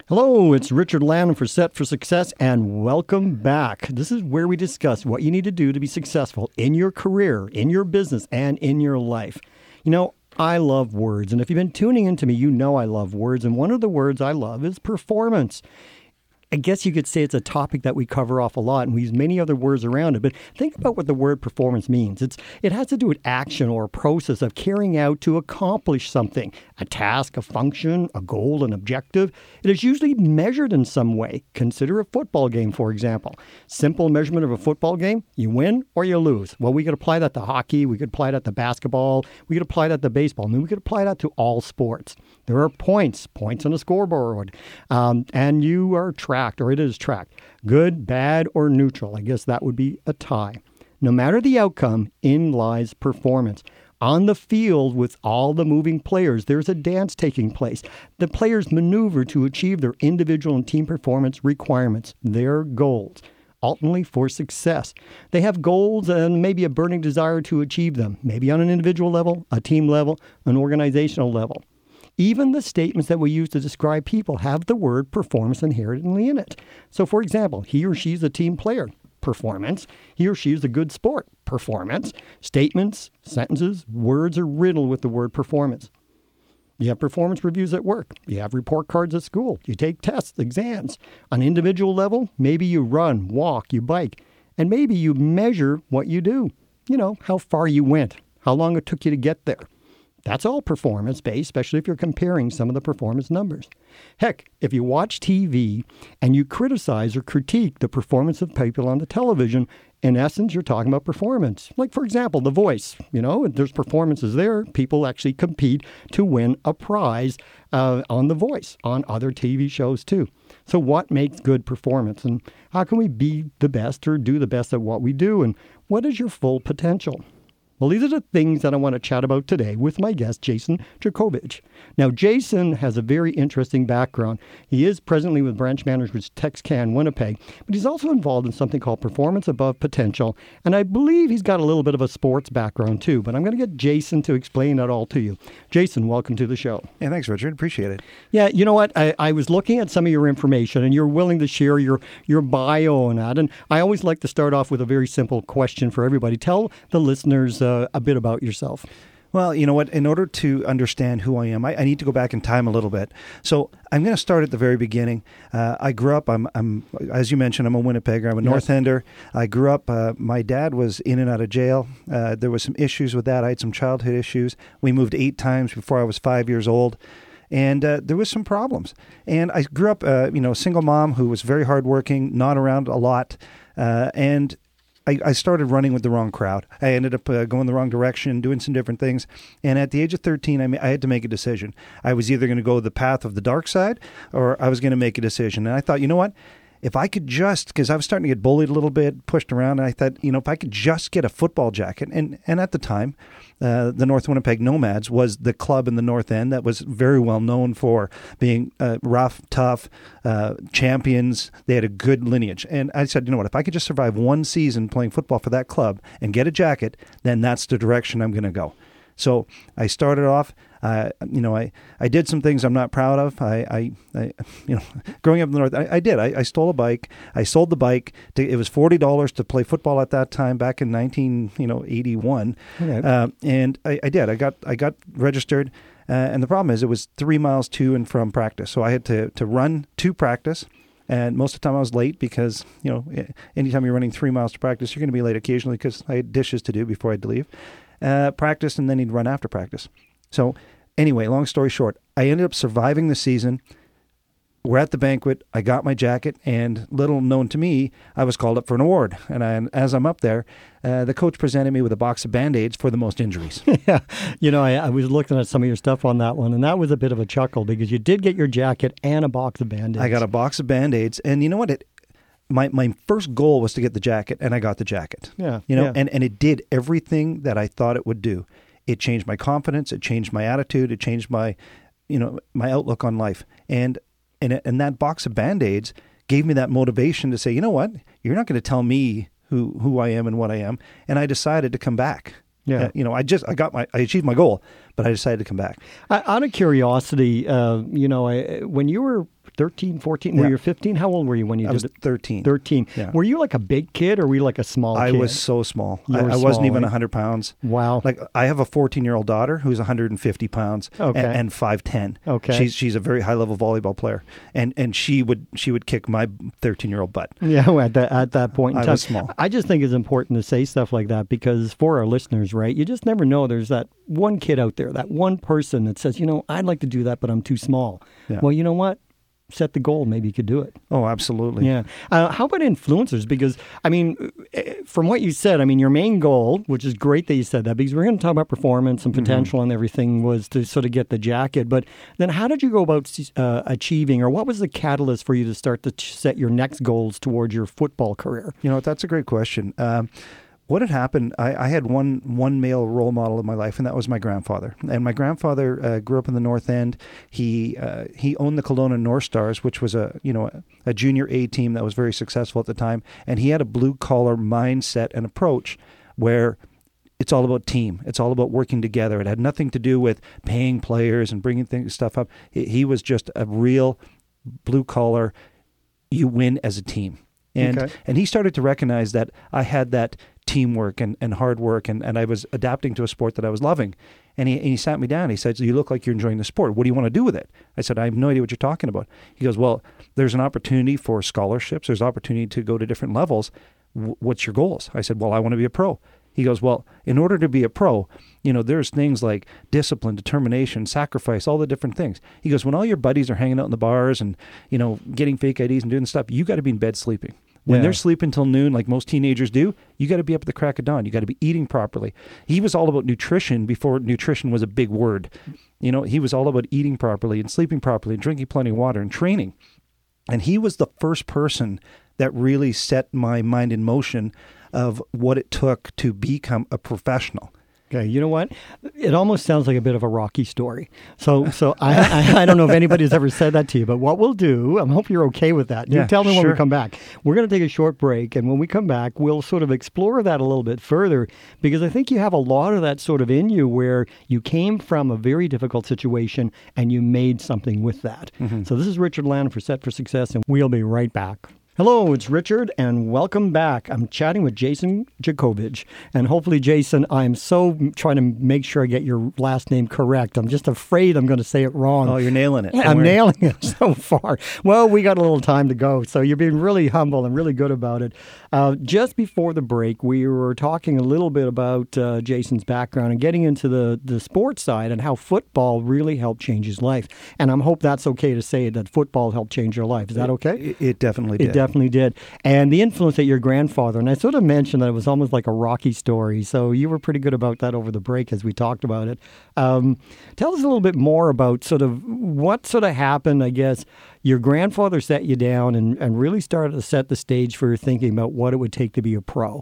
Hello, it's Richard Lanham for Set for Success, and welcome back. This is where we discuss what you need to do to be successful in your career, in your business, and in your life. You know, I love words, and if you've been tuning into me, you know I love words, and one of the words I love is performance. I guess you could say it's a topic that we cover off a lot, and we use many other words around it. But think about what the word performance means. It has to do with action or a process of carrying out to accomplish something, a task, a function, a goal, an objective. It is usually measured in some way. Consider a football game, for example. Simple measurement of a football game, you win or you lose. Well, we could apply that to hockey. We could apply that to basketball. We could apply that to baseball. I mean, we could apply that to all sports. There are points on a scoreboard, and you are tracked, or it is tracked. Good, bad, or neutral. I guess that would be a tie. No matter the outcome, in lies performance. On the field with all the moving players, there's a dance taking place. The players maneuver to achieve their individual and team performance requirements, their goals. Ultimately for success. They have goals and maybe a burning desire to achieve them, maybe on an individual level, a team level, an organizational level. Even the statements that we use to describe people have the word performance inherently in it. So, for example, he or she is a team player. Performance. He or she is a good sport. Performance. Statements, sentences, words are riddled with the word performance. You have performance reviews at work. You have report cards at school. You take tests, exams. On an individual level, maybe you run, walk, you bike, and maybe you measure what you do. You know, how far you went, how long it took you to get there. That's all performance-based, especially if you're comparing some of the performance numbers. Heck, if you watch TV and you criticize or critique the performance of people on the television, in essence, you're talking about performance. Like, for example, The Voice. You know, there's performances there. People actually compete to win a prize on The Voice, on other TV shows too. So what makes good performance? And how can we be the best or do the best at what we do? And what is your full potential? Well, these are the things that I want to chat about today with my guest, Jason Jurkovich. Now, Jason has a very interesting background. He is presently with branch managers TexCan Winnipeg, but he's also involved in something called Performance Above Potential, and I believe he's got a little bit of a sports background too, but I'm going to get Jason to explain that all to you. Jason, welcome to the show. Yeah, thanks, Richard. Appreciate it. Yeah, you know what? I was looking at some of your information, and you're willing to share your bio and that, and I always like to start off with a very simple question for everybody. Tell the listeners a bit about yourself. Well, you know what? In order to understand who I am, I need to go back in time a little bit. So I'm going to start at the very beginning. I grew up, I'm as you mentioned, I'm a Winnipegger. I'm a North Ender. I grew up, my dad was in and out of jail. There was some issues with that. I had some childhood issues. We moved 8 times before I was 5 years old. And there was some problems. And I grew up, a single mom who was very hardworking, not around a lot, and I started running with the wrong crowd. I ended up going the wrong direction, doing some different things. And at the age of 13, I had to make a decision. I was either going to go the path of the dark side or I was going to make a decision. And I thought, you know what? If I could just, because I was starting to get bullied a little bit, pushed around, and I thought, if I could just get a football jacket. And at the time, the North Winnipeg Nomads was the club in the North End that was very well known for being rough, tough, champions. They had a good lineage. And I said, you know what, if I could just survive one season playing football for that club and get a jacket, then that's the direction I'm going to go. So I started off, I did some things I'm not proud of. I growing up in the North, I did. I stole a bike. I sold the bike. It was $40 to play football at that time back in 1981. Okay. And I did. I got registered. And the problem is it was 3 miles to and from practice. So I had to run to practice. And most of the time I was late because, anytime you're running 3 miles to practice, you're going to be late occasionally because I had dishes to do before I had to leave. Practice, and then he'd run after practice. So anyway, long story short, I ended up surviving the season. We're at the banquet. I got my jacket, and little known to me, I was called up for an award. And as I'm up there, the coach presented me with a box of Band-Aids for the most injuries. Yeah. I was looking at some of your stuff on that one, and that was a bit of a chuckle because you did get your jacket and a box of Band-Aids. I got a box of Band-Aids, and you know what? My first goal was to get the jacket, and I got the jacket. Yeah. And it did everything that I thought it would do. It changed my confidence. It changed my attitude. It changed my outlook on life. And that box of Band-Aids gave me that motivation to say, you know what? You're not going to tell me who I am and what I am. And I decided to come back. Yeah. I achieved my goal, but I decided to come back. Out of curiosity, when you were 13, 14, were you 15? How old were you when you did I was it? 13. 13. Yeah. Were you like a big kid or were you like a small kid? I was so small. You were I wasn't small, even eh? 100 pounds. Wow. Like I have a 14-year-old daughter who's 150 pounds Okay. and 5'10". Okay. She's a very high-level volleyball player, and she would kick my 13-year-old butt. Yeah, at that point in I time. was small. I just think it's important to say stuff like that because for our listeners, right, you just never know. There's that one kid out there, that one person that says, I'd like to do that, but I'm too small. Yeah. Well, you know what? Set the goal. Maybe you could do it. Oh, absolutely. Yeah. How about influencers? Because, from what you said, your main goal, which is great that you said that, because we're going to talk about performance and potential and everything, was to sort of get the jacket. But then how did you go about achieving, or what was the catalyst for you to start to set your next goals towards your football career? That's a great question. What had happened, I had one male role model in my life, and that was my grandfather. And my grandfather grew up in the North End. He owned the Kelowna North Stars, which was a junior A team that was very successful at the time. And he had a blue-collar mindset and approach where it's all about team. It's all about working together. It had nothing to do with paying players and bringing stuff up. He was just a real blue-collar, you win as a team. And he started to recognize that I had that teamwork and hard work, and I was adapting to a sport that I was loving. And he sat me down. He said, "You look like you're enjoying the sport. What do you want to do with it?" I said, "I have no idea what you're talking about." He goes, "Well, there's an opportunity for scholarships. There's opportunity to go to different levels. What's your goals?" I said, "Well, I want to be a pro." He goes, "Well, in order to be a pro, there's things like discipline, determination, sacrifice, all the different things." He goes, "When all your buddies are hanging out in the bars and, getting fake IDs and doing stuff, you got to be in bed sleeping. When they're sleeping till noon, like most teenagers do, you got to be up at the crack of dawn. You got to be eating properly." He was all about nutrition before nutrition was a big word. He was all about eating properly and sleeping properly and drinking plenty of water and training. And he was the first person that really set my mind in motion of what it took to become a professional. Okay, you know what? It almost sounds like a bit of a Rocky story. So I don't know if anybody's ever said that to you, but what we'll do, I hope you're okay with that. You tell me when we come back. We're going to take a short break, and when we come back, we'll sort of explore that a little bit further, because I think you have a lot of that sort of in you where you came from a very difficult situation and you made something with that. Mm-hmm. So this is Richard Land for Set for Success, and we'll be right back. Hello, it's Richard, and welcome back. I'm chatting with Jason Jacovich, and hopefully, Jason, I'm so trying to make sure I get your last name correct. I'm just afraid I'm going to say it wrong. Oh, you're nailing it. I'm nailing it so far. Well, we got a little time to go, so you're being really humble and really good about it. Just before the break, we were talking a little bit about Jason's background and getting into the sports side and how football really helped change his life. And I hope that's okay to say that football helped change your life. Is that okay? It definitely did. Definitely did. And the influence that your grandfather, and I sort of mentioned that it was almost like a Rocky story, so you were pretty good about that over the break as we talked about it. Tell us a little bit more about sort of what sort of happened, I guess. Your grandfather set you down and really started to set the stage for thinking about what it would take to be a pro.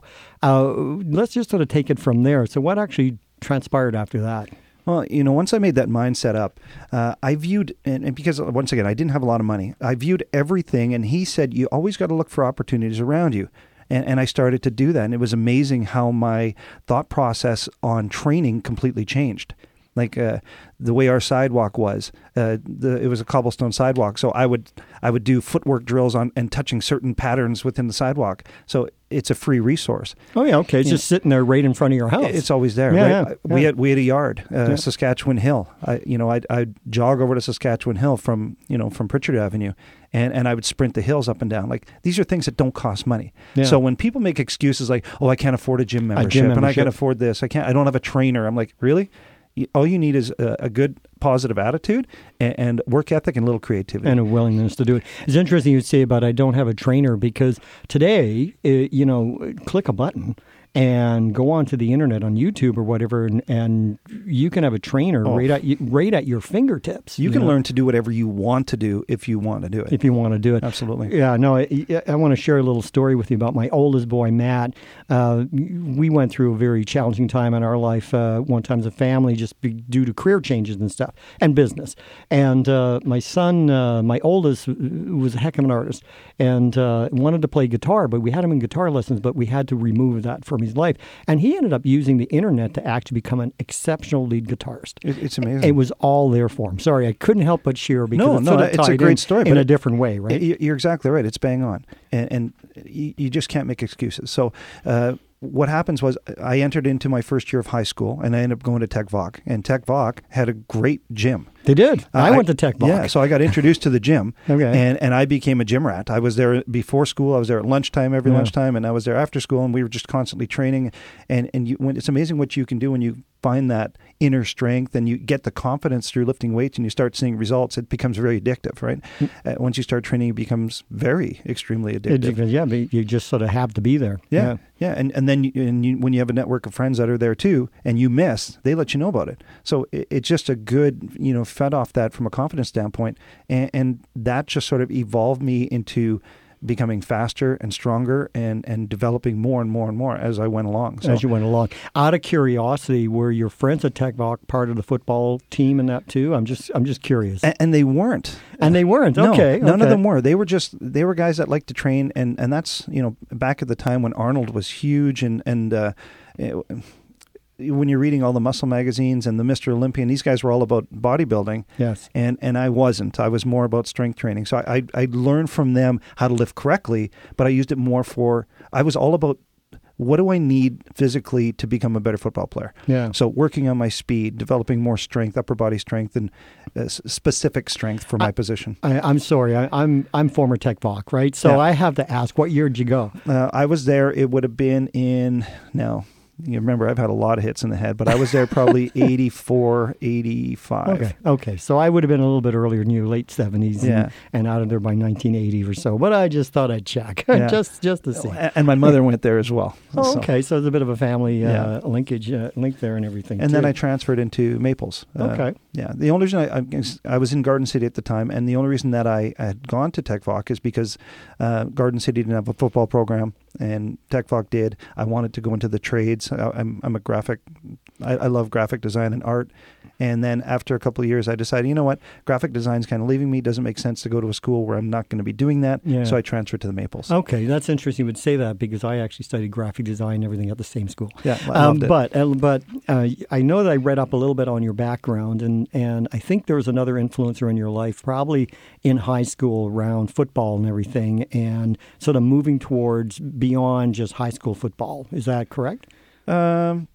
Let's just sort of take it from there. So what actually transpired after that? Well, once I made that mindset up, I viewed, and because once again, I didn't have a lot of money, I viewed everything, and he said, you always got to look for opportunities around you. And I started to do that, and it was amazing how my thought process on training completely changed. Like the way our sidewalk was, it was a cobblestone sidewalk, so I would do footwork drills on and touching certain patterns within the sidewalk. So it's a free resource. Oh yeah, okay. It's just sitting there right in front of your house. It's always there. Yeah, right? Yeah. We had a yard, Saskatchewan Hill. I'd jog over to Saskatchewan Hill from Pritchard Avenue, and I would sprint the hills up and down. Like, these are things that don't cost money. Yeah. So when people make excuses like, "Oh, I can't afford a gym membership, and I can't afford this. I don't have a trainer," I'm like, really? All you need is a good, positive attitude and work ethic and a little creativity. And a willingness to do it. It's interesting you say about I don't have a trainer, because today, click a button and go onto the internet on YouTube or whatever, and you can have a trainer right at your fingertips. You can learn to do whatever you want to do if you want to do it. If you want to do it. Absolutely. Yeah, no, I want to share a little story with you about my oldest boy, Matt. We went through a very challenging time in our life one time as a family, just due to career changes and stuff, and business. And my son, my oldest, was a heck of an artist and wanted to play guitar, but we had him in guitar lessons, but we had to remove that from somebody's life. And he ended up using the internet to actually become an exceptional lead guitarist. It's amazing. It was all there for him. Sorry, I couldn't help but cheer because it's a great story, in a different way, right? You're exactly right. It's bang on. And you just can't make excuses. So what happens was I entered into my first year of high school, and I ended up going to Tech Voc. And Tech Voc had a great gym. They did. I went to Tech Voc. Yeah, so I got introduced to the gym, okay. and I became a gym rat. I was there before school. I was there at lunchtime, every lunchtime, and I was there after school, and we were just constantly training. And it's amazing what you can do when you find that inner strength and you get the confidence through lifting weights and you start seeing results. It becomes very addictive, right? Once you start training, it becomes very extremely addictive. Yeah, but you just sort of have to be there. Yeah. And then when you have a network of friends that are there too, and you miss, they let you know about it. So it's just a good, fed off that from a confidence standpoint, and that just sort of evolved me into becoming faster and stronger and developing more and more and more as I went along. So, as you went along. Out of curiosity, were your friends at Tech Voc part of the football team in that too? I'm just curious. And they weren't. And they weren't. No, okay. None of them were. They were guys that liked to train, and that's back at the time when Arnold was huge and when you're reading all the muscle magazines and the Mr. Olympian, these guys were all about bodybuilding. Yes. And I wasn't. I was more about strength training. So I learned from them how to lift correctly, but I used it more I was all about what do I need physically to become a better football player? Yeah. So working on my speed, developing more strength, upper body strength, and specific strength for my position. I'm sorry. I'm former Tech Voc, right? So I have to ask, what year did you go? I was there. It would have been you remember, I've had a lot of hits in the head, but I was there probably 84, 85. Okay. So I would have been a little bit earlier than you, late 70s, and out of there by 1980 or so. But I just thought I'd check, just to see. And my mother went there as well. Oh, okay. So there's a bit of a family linkage, link there and everything, and then I transferred into Maples. Okay. The only reason I was in Garden City at the time, and the only reason that I had gone to Tech Voc is because Garden City didn't have a football program, and Tech Voc did. I wanted to go into the trades. I'm a graphic. I love graphic design and art. And then after a couple of years, I decided, you know what, graphic design is kind of leaving me. It doesn't make sense to go to a school where I'm not going to be doing that. Yeah. So I transferred to the Maples. Okay, that's interesting you would say that because I actually studied graphic design and everything at the same school. Yeah, I loved it. But I know that I read up a little bit on your background, and I think there was another influencer in your life, probably in high school around football and everything, and sort of moving towards beyond just high school football. Is that correct? Okay.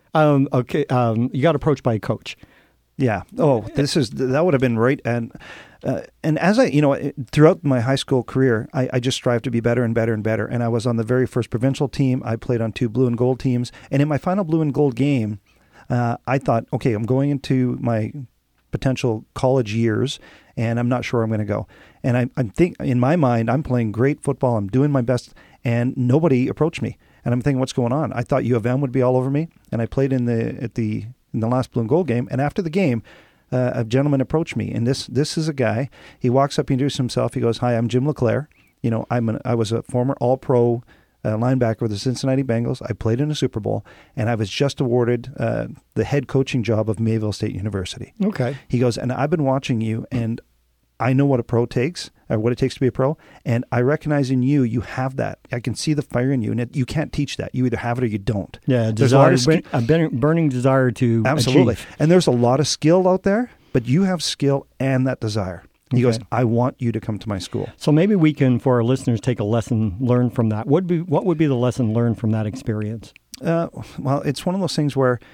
You got approached by a coach. Yeah. Oh, that would have been right. And as throughout my high school career, I just strived to be better and better and better. And I was on the very first provincial team. I played on 2 blue and gold teams. And in my final blue and gold game, I thought, okay, I'm going into my potential college years, and I'm not sure I'm going to go. And I think in my mind, I'm playing great football. I'm doing my best, and nobody approached me. And I'm thinking, what's going on? I thought U of M would be all over me, and I played in the last blue and gold game. And after the game, a gentleman approached me, and this is a guy. He walks up, he introduces himself. He goes, "Hi, I'm Jim LeClaire. I was a former All-Pro linebacker with the Cincinnati Bengals. I played in a Super Bowl, and I was just awarded the head coaching job of Mayville State University." Okay. He goes, "And I've been watching you, and I know what a pro takes, or what it takes to be a pro, and I recognize in you, you have that. I can see the fire in you, and you can't teach that. You either have it or you don't." Yeah, a burning desire to absolutely achieve. And there's a lot of skill out there, but you have skill and that desire. He goes, "I want you to come to my school." So maybe we can, for our listeners, take a lesson learned from that. What would be the lesson learned from that experience? Well, it's one of those things where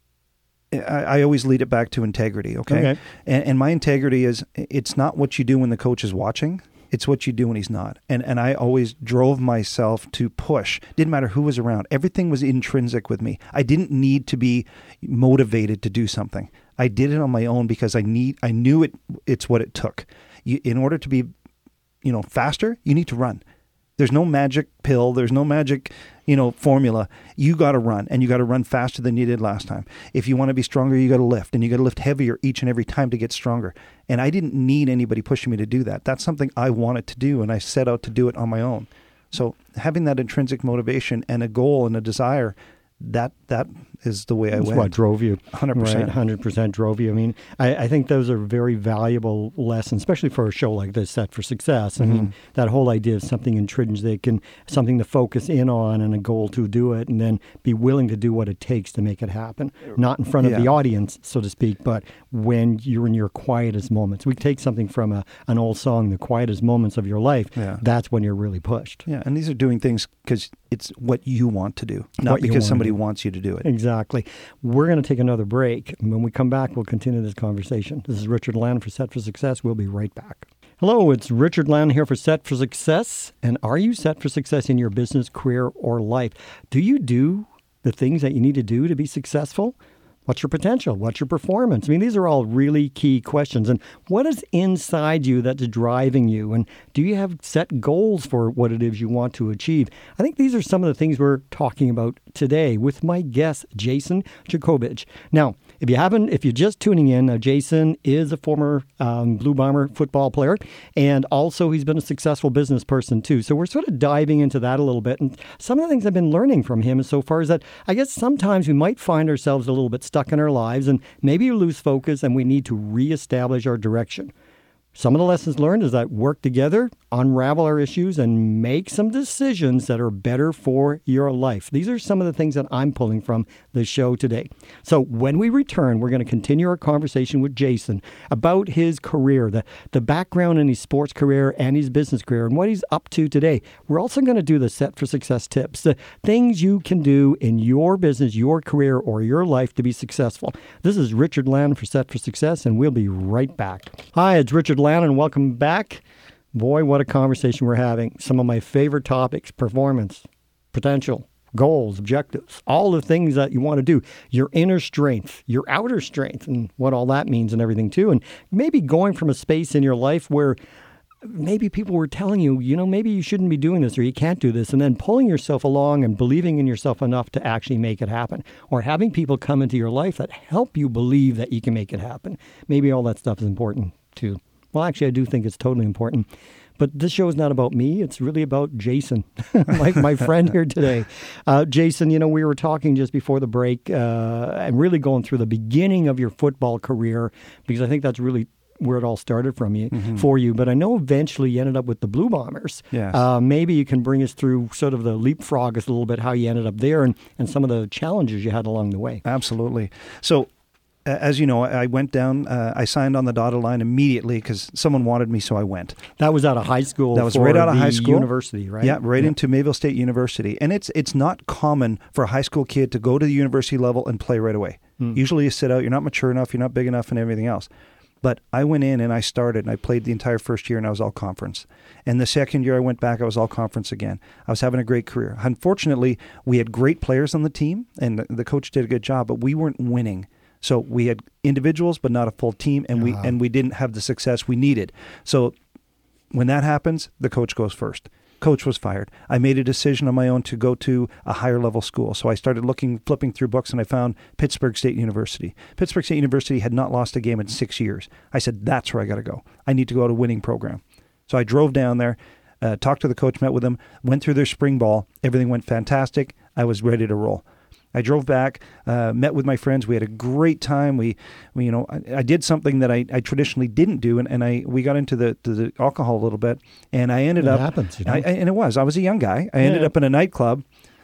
I always lead it back to integrity, okay? And my integrity is, it's not what you do when the coach is watching, it's what you do when he's not. And I always drove myself to push. Didn't matter who was around. Everything was intrinsic with me. I didn't need to be motivated to do something. I did it on my own because I knew it's what it took. In order to be, faster, you need to run. There's no magic pill. There's no magic, formula. You got to run, and you got to run faster than you did last time. If you want to be stronger, you got to lift, and you got to lift heavier each and every time to get stronger. And I didn't need anybody pushing me to do that. That's something I wanted to do, and I set out to do it on my own. So having that intrinsic motivation and a goal and a desire that is the way I That's went. what drove you. 100%. Right, 100% drove you. I mean, I think those are very valuable lessons, especially for a show like this, Set for Success. I mean, that whole idea of something intrinsic and something to focus in on and a goal to do it, and then be willing to do what it takes to make it happen. Not in front of the audience, so to speak, but when you're in your quietest moments. We take something from an old song, the quietest moments of your life. Yeah. That's when you're really pushed. Yeah, and these are doing things because it's what you want to do, not because somebody wants you to do it. Exactly. We're going to take another break. When we come back, we'll continue this conversation. This is Richard Lannon for Set for Success. We'll be right back. Hello, it's Richard Lannon here for Set for Success. And are you set for success in your business, career, or life? Do you do the things that you need to do to be successful? What's your potential? What's your performance? I mean, these are all really key questions. And what is inside you that's driving you? And do you have set goals for what it is you want to achieve? I think these are some of the things we're talking about today with my guest, Jason Jacobich. Now, if you're just tuning in, Jason is a former Blue Bomber football player, and also he's been a successful business person too. So we're sort of diving into that a little bit. And some of the things I've been learning from him so far is that I guess sometimes we might find ourselves a little bit stuck in our lives, and maybe we lose focus, and we need to reestablish our direction. Some of the lessons learned is that work together, unravel our issues, and make some decisions that are better for your life. These are some of the things that I'm pulling from the show today. So when we return, we're going to continue our conversation with Jason about his career, the background in his sports career and his business career, and what he's up to today. We're also going to do the Set for Success tips, the things you can do in your business, your career, or your life to be successful. This is Richard Lannon for Set for Success, and we'll be right back. Hi, it's Richard Lannon. Welcome back. Boy, what a conversation we're having. Some of my favorite topics: performance, potential, goals, objectives, all the things that you want to do, your inner strength, your outer strength, and what all that means and everything too. And maybe going from a space in your life where maybe people were telling you, maybe you shouldn't be doing this or you can't do this, and then pulling yourself along and believing in yourself enough to actually make it happen, or having people come into your life that help you believe that you can make it happen. Maybe all that stuff is important too. Well, actually, I do think it's totally important. But this show is not about me. It's really about Jason, my friend here today. Jason, we were talking just before the break and really going through the beginning of your football career, because I think that's really where it all started for you. But I know eventually you ended up with the Blue Bombers. Yes. Maybe you can bring us through sort of the leapfrog us a little bit, how you ended up there and some of the challenges you had along the way. Absolutely. So, as you know, I went down, I signed on the dotted line immediately because someone wanted me, so I went. That was out of high school. That was right out of high school. University, right? Yeah, into Mayville State University. And it's not common for a high school kid to go to the university level and play right away. Usually you sit out, you're not mature enough, you're not big enough and everything else. But I went in and I started and I played the entire first year and I was all conference. And the second year I went back, I was all conference again. I was having a great career. Unfortunately, we had great players on the team and the coach did a good job, but we weren't winning. So we had individuals, but not a full team, and we didn't have the success we needed. So when that happens, the coach goes first. Coach was fired. I made a decision on my own to go to a higher level school. So I started flipping through books, and I found Pittsburgh State University. Pittsburgh State University had not lost a game in 6 years. I said, that's where I got to go. I need to go to a winning program. So I drove down there, talked to the coach, met with them, went through their spring ball. Everything went fantastic. I was ready to roll. I drove back, met with my friends. We had a great time. We I did something that I traditionally didn't do, and we got into the alcohol a little bit, and I ended up. It happens, and it was. I was a young guy. I ended up in a nightclub,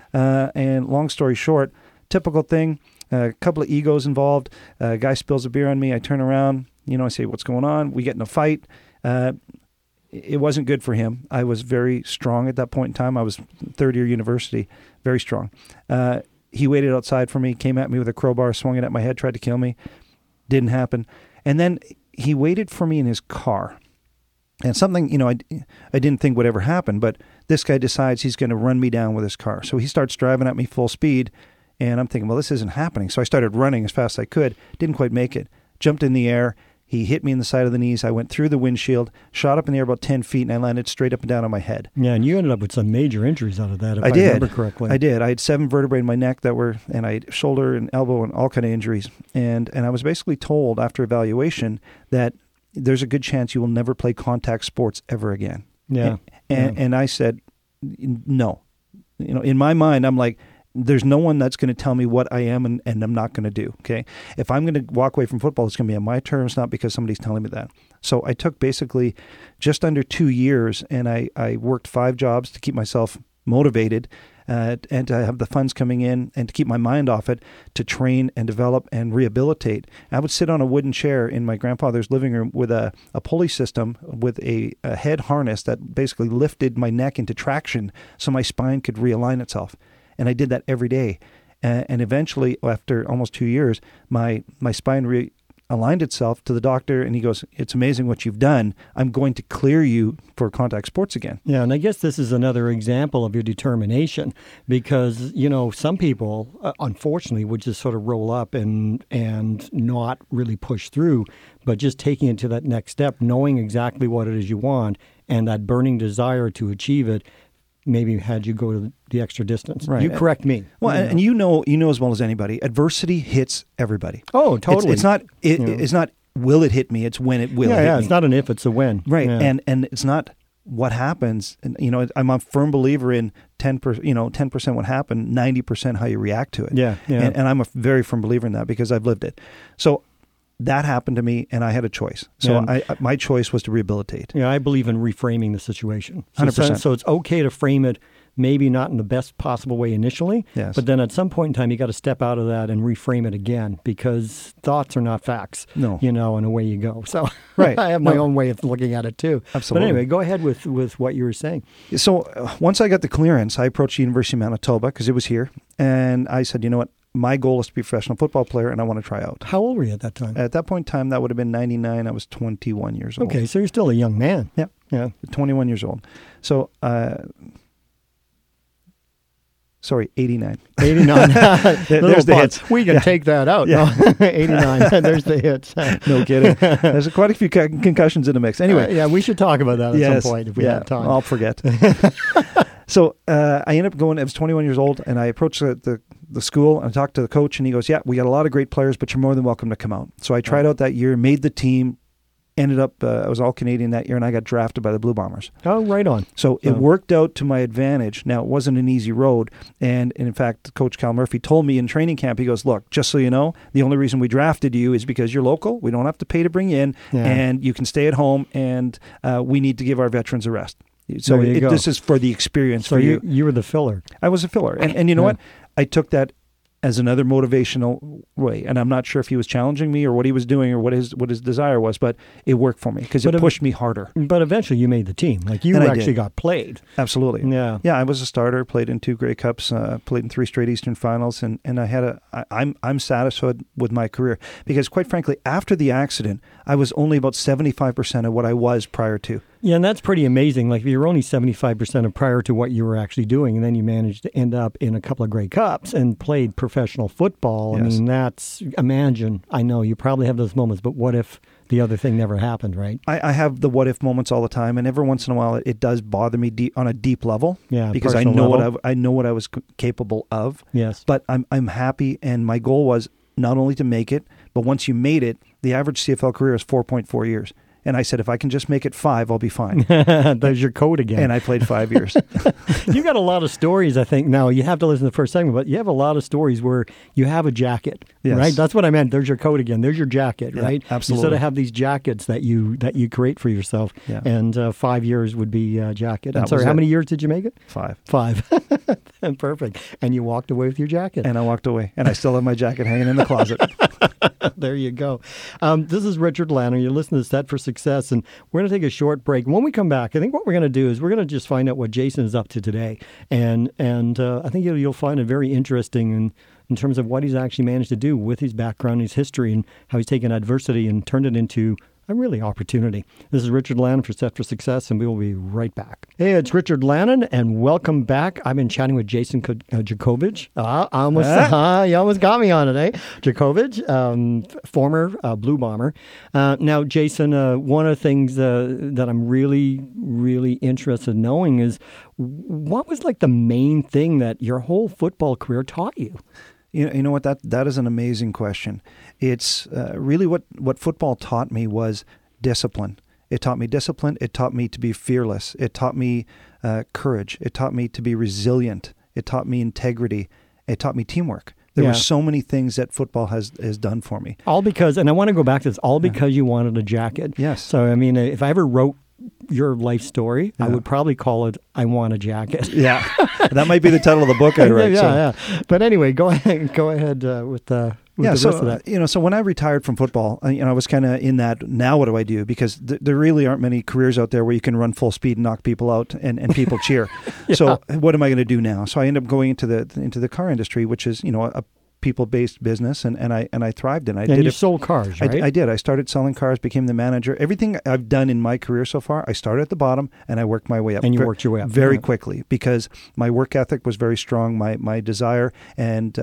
and long story short, typical thing. A couple of egos involved. A guy spills a beer on me. I turn around. I say, "What's going on?" We get in a fight. It wasn't good for him. I was very strong at that point in time. I was third year university, very strong. He waited outside for me, came at me with a crowbar, swung it at my head, tried to kill me. Didn't happen. And then he waited for me in his car. And something, I didn't think would ever happen, but this guy decides he's going to run me down with his car. So he starts driving at me full speed, and I'm thinking, well, this isn't happening. So I started running as fast as I could. Didn't quite make it. Jumped in the air. He hit me in the side of the knees. I went through the windshield, shot up in the air about 10 feet, and I landed straight up and down on my head. Yeah, and you ended up with some major injuries out of that, if I remember correctly. I did. I had 7 vertebrae in my neck and I had shoulder and elbow and all kind of injuries. And I was basically told after evaluation that there's a good chance you will never play contact sports ever again. Yeah. And I said, no. In my mind, I'm like, there's no one that's going to tell me what I am and I'm not going to do. Okay. If I'm going to walk away from football, it's going to be on my terms, not because somebody's telling me that. So I took basically just under 2 years, and I worked 5 jobs to keep myself motivated and to have the funds coming in and to keep my mind off it, to train and develop and rehabilitate. I would sit on a wooden chair in my grandfather's living room with a pulley system with a head harness that basically lifted my neck into traction so my spine could realign itself. And I did that every day. And eventually, after almost 2 years, my spine realigned itself to the doctor, and he goes, "It's amazing what you've done. I'm going to clear you for contact sports again." Yeah, and I guess this is another example of your determination, because, some people, unfortunately, would just sort of roll up and not really push through, but just taking it to that next step, knowing exactly what it is you want, and that burning desire to achieve it, maybe had you go to the extra distance. Right. You correct me. Well, and you know as well as anybody, adversity hits everybody. Oh, totally. It's not will it hit me? It's when it will hit me. Yeah, it's not an if, it's a when. Right. Yeah. And it's not what happens. And, I'm a firm believer in 10% what happened, 90% how you react to it. Yeah. And I'm a very firm believer in that because I've lived it. So that happened to me, and I had a choice. So my choice was to rehabilitate. Yeah, I believe in reframing the situation. 100%. So it's okay to frame it, maybe not in the best possible way initially, Yes. but then at some point in time, you got to step out of that and reframe it again, because thoughts are not facts. No. And away you go. So Right. I have my own way of looking at it too. Absolutely. But anyway, go ahead with what you were saying. So once I got the clearance, I approached the University of Manitoba because it was here, and I said, you know what? My goal is to be a professional football player, and I want to try out. How old were you at that time? At that point in time, that would have been 99. I was 21 years old. Okay, so you're still a young man. Yeah. 21 years old. So, 89. 89. There's the hits. We can take that out. Yeah. No, 89. There's the hits. No kidding. There's quite a few concussions in the mix. Anyway. Yeah, we should talk about that at some point if we have time. I'll forget. So I ended up going, I was 21 years old, and I approached the school, and I talked to the coach, and he goes, "Yeah, we got a lot of great players, but you're more than welcome to come out." So I tried out that year, made the team, ended up, I was all Canadian that year, and I got drafted by the Blue Bombers. Oh, right on. So it worked out to my advantage. Now, it wasn't an easy road. And in fact, Coach Cal Murphy told me in training camp, he goes, "Look, just so you know, the only reason we drafted you is because you're local. We don't have to pay to bring you in, and you can stay at home, and we need to give our veterans a rest." So this is for the experience for you. You were the filler. I was a filler. And you know what? I took that as another motivational way. And I'm not sure if he was challenging me or what he was doing or what his desire was, but it worked for me because it pushed me harder. But eventually you made the team. Like you actually got played. Absolutely. Yeah. Yeah, I was a starter, played in 2 Grey Cups, played in 3 straight Eastern Finals, and I'm satisfied with my career because quite frankly, after the accident, I was only about 75% of what I was prior to. Yeah, and that's pretty amazing. Like, if you're only 75% of prior to what you were actually doing, and then you managed to end up in a couple of Grey Cups and played professional football. Yes. I mean, imagine, I know you probably have those moments, but what if the other thing never happened, right? I have the what if moments all the time, and every once in a while it does bother me on a deep level. Yeah, because I know what I was capable of. Yes, but I'm happy, and my goal was not only to make it, but once you made it, the average CFL career is 4.4 years. And I said, if I can just make it 5, I'll be fine. There's your code again. And I played 5 years. You got a lot of stories, I think. Now, you have to listen to the first segment, but you have a lot of stories where you have a jacket, right? That's what I meant. There's your code again. There's your jacket, right? Absolutely. You sort of have these jackets that you create for yourself. Yeah. And 5 years would be a jacket. I'm sorry, how many years did you make it? 5. 5. Perfect. And you walked away with your jacket. And I walked away. And I still have my jacket hanging in the closet. There you go. This is Richard Lanner. You're listening to Set for Success, and we're going to take a short break. When we come back, I think what we're going to do is we're going to just find out what Jason is up to today, and I think you'll find it very interesting in terms of what he's actually managed to do with his background, his history, and how he's taken adversity and turned it into a really opportunity. This is Richard Lannon for Set for Success, and we will be right back. Hey, it's Richard Lannon, and welcome back. I've been chatting with Jason Jacovich. You almost got me on it, eh? Jacovich, former Blue Bomber. Now, Jason, one of the things that I'm really, really interested in knowing is what was like the main thing that your whole football career taught you? You know what? That is an amazing question. It's really what football taught me was discipline. It taught me discipline. It taught me to be fearless. It taught me courage. It taught me to be resilient. It taught me integrity. It taught me teamwork. There Yeah. were so many things that football has done for me. All because, and I want to go back to this, all because you wanted a jacket. Yes. So, I mean, if I ever wrote your life story, I Yeah. would probably call it "I Want a Jacket." Yeah, that might be the title of the book I write. yeah. But anyway, go ahead with the rest of that. So when I retired from football, I was kind of in that, now what do I do? Because there really aren't many careers out there where you can run full speed and knock people out and people cheer. Yeah. So what am I going to do now? So I ended up going into the car industry, which is, a people-based business, and I thrived in it. And you sold cars, right? I did. I started selling cars, became the manager. Everything I've done in my career so far, I started at the bottom and I worked my way up. And you worked your way up. Very quickly, because my work ethic was very strong, my desire, and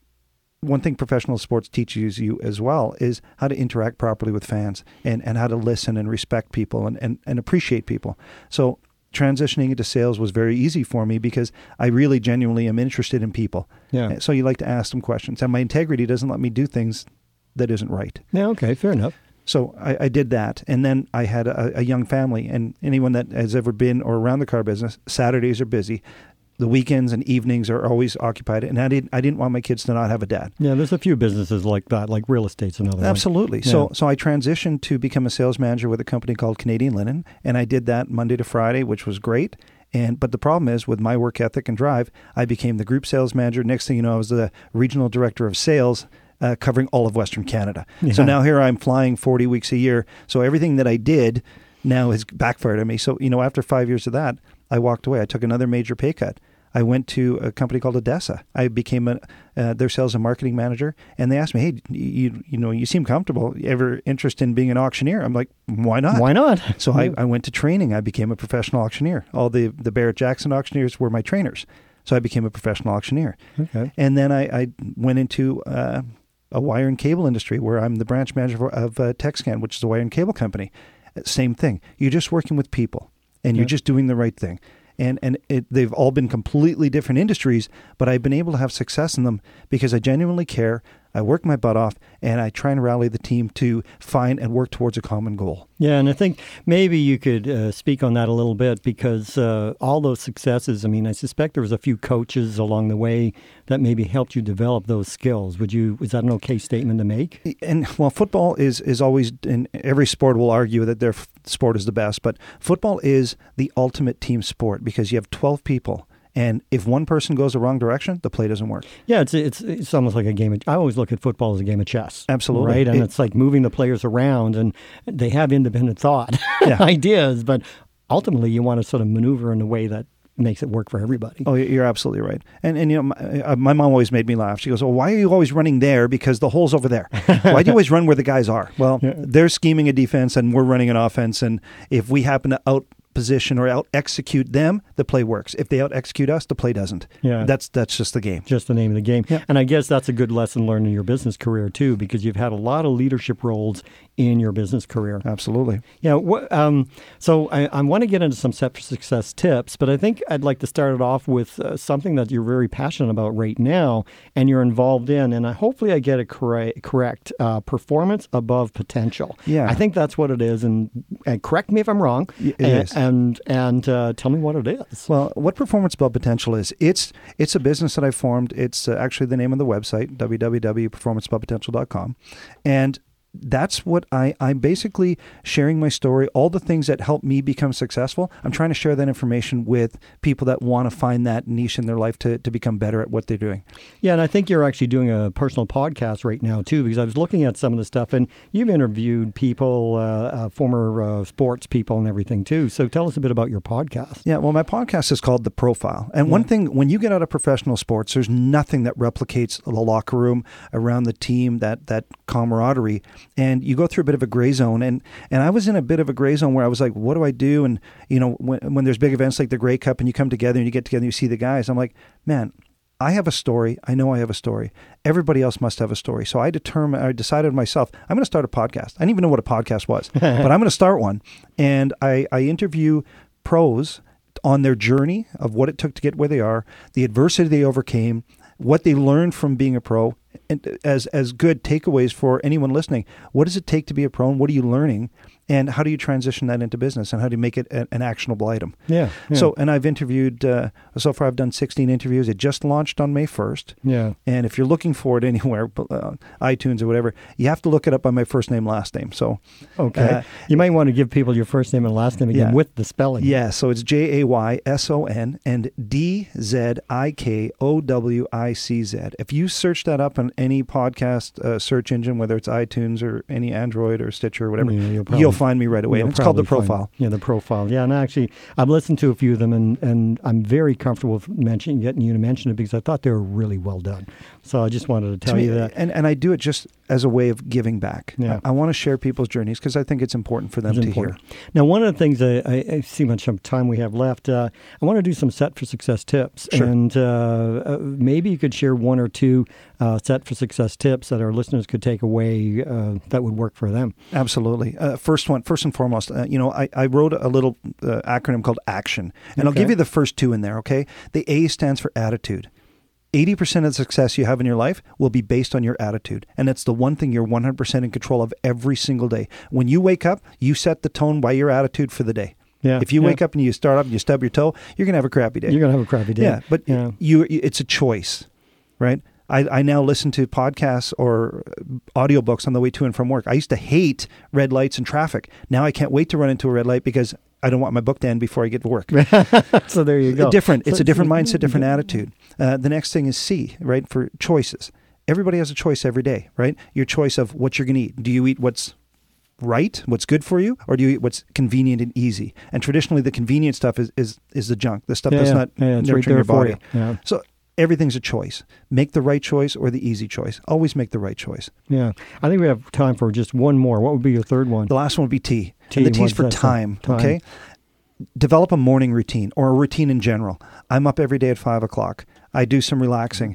one thing professional sports teaches you as well is how to interact properly with fans and how to listen and respect people and appreciate people. So transitioning into sales was very easy for me because I really genuinely am interested in people. Yeah. So you like to ask them questions. And my integrity doesn't let me do things that isn't right. Yeah, okay, fair enough. So I did that. And then I had a young family. And anyone that has ever been or around the car business, Saturdays are busy. The weekends and evenings are always occupied, and I didn't want my kids to not have a dad. Yeah, there's a few businesses like that, like real estate's another one. Absolutely. Yeah. So I transitioned to become a sales manager with a company called Canadian Linen, and I did that Monday to Friday, which was great. But the problem is, with my work ethic and drive, I became the group sales manager. Next thing you know, I was the regional director of sales, covering all of Western Canada. Yeah. So now here I'm flying 40 weeks a year. So everything that I did now has backfired on me. So after 5 years of that, I walked away. I took another major pay cut. I went to a company called Odessa. I became their sales and marketing manager, and they asked me, "Hey, you seem comfortable. You ever interested in being an auctioneer?" I'm like, "Why not?" Why not? So I went to training. I became a professional auctioneer. All the Barrett-Jackson auctioneers were my trainers, so I became a professional auctioneer. Okay. And then I went into a wire and cable industry where I'm the branch manager of TechScan, which is a wire and cable company. Same thing. You're just working with people, and you're just doing the right thing. And they've all been completely different industries, but I've been able to have success in them because I genuinely care. I work my butt off, and I try and rally the team to find and work towards a common goal. Yeah, and I think maybe you could speak on that a little bit because all those successes, I mean, I suspect there was a few coaches along the way that maybe helped you develop those skills. Is that an okay statement to make? And well, football is always, in every sport will argue that their sport is the best, but football is the ultimate team sport because you have 12 people. And if one person goes the wrong direction, the play doesn't work. Yeah, it's almost like a game I always look at football as a game of chess. Absolutely. Right? And it's like moving the players around, and they have independent thought ideas, but ultimately you want to sort of maneuver in a way that makes it work for everybody. Oh, you're absolutely right. And my mom always made me laugh. She goes, "Oh, why are you always running there? Because the hole's over there. Why do you always run where the guys are?" Well, they're scheming a defense and we're running an offense. And if we happen to out-position or out-execute them, the play works. If they out-execute us, the play doesn't. Yeah. That's just the game. Just the name of the game. Yeah. And I guess that's a good lesson learned in your business career, too, because you've had a lot of leadership roles in your business career. Absolutely. Yeah. So I want to get into some Set for Success tips, but I think I'd like to start it off with something that you're very passionate about right now and you're involved in, and hopefully I get it correct. Performance above potential. Yeah. I think that's what it is, and correct me if I'm wrong. It is. And tell me what it is. Well, what Performance Above Potential is, it's a business that I formed. It's actually the name of the website, www.performanceabovepotential.com. And that's what I'm basically sharing my story, all the things that help me become successful. I'm trying to share that information with people that want to find that niche in their life to become better at what they're doing. Yeah, and I think you're actually doing a personal podcast right now, too, because I was looking at some of the stuff, and you've interviewed people, former sports people and everything, too. So tell us a bit about your podcast. Yeah, well, my podcast is called The Profile. And one thing, when you get out of professional sports, there's nothing that replicates the locker room, around the team, that camaraderie. And you go through a bit of a gray zone. And I was in a bit of a gray zone where I was like, what do I do? And, when there's big events like the Grey Cup and you come together and you get together and you see the guys, I'm like, man, I have a story. I know I have a story. Everybody else must have a story. So I decided myself, I'm going to start a podcast. I didn't even know what a podcast was, but I'm going to start one. And I interview pros on their journey of what it took to get where they are, the adversity they overcame, what they learned from being a pro, and as good takeaways for anyone listening. What does it take to be a pro, and what are you learning? and how do you transition that into business, and how do you make it an actionable item? Yeah. So, and I've interviewed, so far I've done 16 interviews. It just launched on May 1st. Yeah. And if you're looking for it anywhere, iTunes or whatever, you have to look it up by my first name, last name. So, okay. You might want to give people your first name and last name again with the spelling. Yeah. So it's Jayson and DZIKOWICZ. If you search that up on any podcast search engine, whether it's iTunes or any Android or Stitcher or whatever, you'll find me right away. And it's called The Profile. The Profile. Yeah, and actually, I've listened to a few of them, and I'm very comfortable with getting you to mention it because I thought they were really well done. So I just wanted to tell you that. And I do it just as a way of giving back. Yeah. I want to share people's journeys because I think it's important for them to hear. Now, one of the things I see much time we have left, I want to do some Set for Success tips. Sure. And maybe you could share one or two Set for Success tips that our listeners could take away that would work for them. Absolutely. First and foremost, I wrote a little acronym called ACTION. And I'll give you the first two in there, okay? The A stands for attitude. 80% of the success you have in your life will be based on your attitude. And it's the one thing you're 100% in control of every single day. When you wake up, you set the tone by your attitude for the day. Yeah. If you wake up and you start up and you stub your toe, you're going to have a crappy day. You're going to have a crappy day. Yeah, but it's a choice, right? I now listen to podcasts or audiobooks on the way to and from work. I used to hate red lights and traffic. Now I can't wait to run into a red light because I don't want my book to end before I get to work. So there you go. It's a different mindset, different attitude. The next thing is C, right, for choices. Everybody has a choice every day, right? Your choice of what you're going to eat. Do you eat what's right, what's good for you, or do you eat what's convenient and easy? And traditionally, the convenient stuff is the junk, the stuff that's not nurturing your body. Yeah. So everything's a choice. Make the right choice or the easy choice. Always make the right choice. Yeah. I think we have time for just one more. What would be your third one? The last one would be T. And the T is for time, okay? Develop a morning routine or a routine in general. I'm up every day at 5 o'clock. I do some relaxing.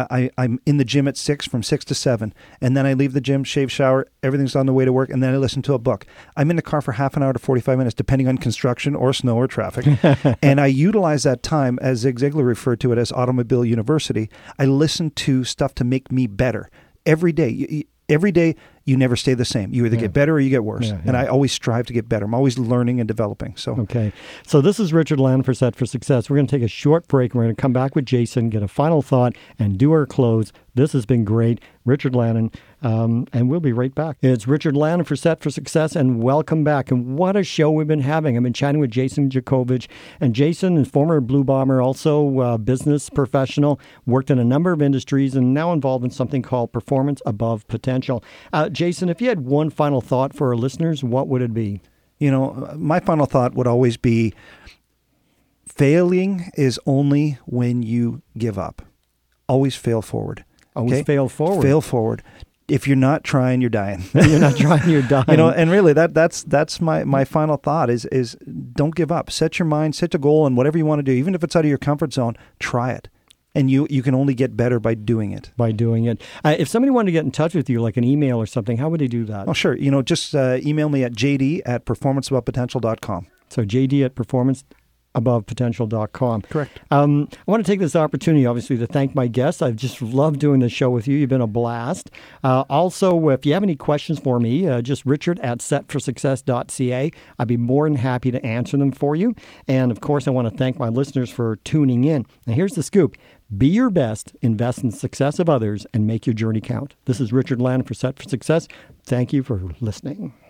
I'm in the gym at 6 from 6 to 7. And then I leave the gym, shave, shower, everything's on the way to work, and then I listen to a book. I'm in the car for half an hour to 45 minutes, depending on construction or snow or traffic. And I utilize that time, as Zig Ziglar referred to it as Automobile University. I listen to stuff to make me better. Every day. Every day, you never stay the same. You either get better or you get worse. And I always strive to get better. I'm always learning and developing. Okay. So this is Richard Lannon for Set for Success. We're going to take a short break. We're going to come back with Jason, get a final thought, and do our close. This has been great. Richard Lannon, and we'll be right back. It's Richard Lannon for Set for Success, and welcome back. And what a show we've been having. I've been chatting with Jason Jacovich. And Jason is former Blue Bomber, also a business professional, worked in a number of industries, and now involved in something called Performance Above Potential. Jason, if you had one final thought for our listeners, what would it be? My final thought would always be failing is only when you give up. Always fail forward. Always fail forward. Fail forward. If you're not trying, you're dying. You're not trying, you're dying. And really that's my final thought is don't give up. Set your mind, set a goal, and whatever you want to do, even if it's out of your comfort zone, try it. And you can only get better by doing it. If somebody wanted to get in touch with you, like an email or something, how would they do that? Oh, sure. Just email me at jd@performanceabovepotential.com. So jd@performanceabovepotential.com. Correct. I want to take this opportunity, obviously, to thank my guests. I've just loved doing this show with you. You've been a blast. Also, if you have any questions for me, just richard@setforsuccess.ca. I'd be more than happy to answer them for you. And, of course, I want to thank my listeners for tuning in. Now, here's the scoop. Be your best, invest in the success of others, and make your journey count. This is Richard Lannon for Set for Success. Thank you for listening.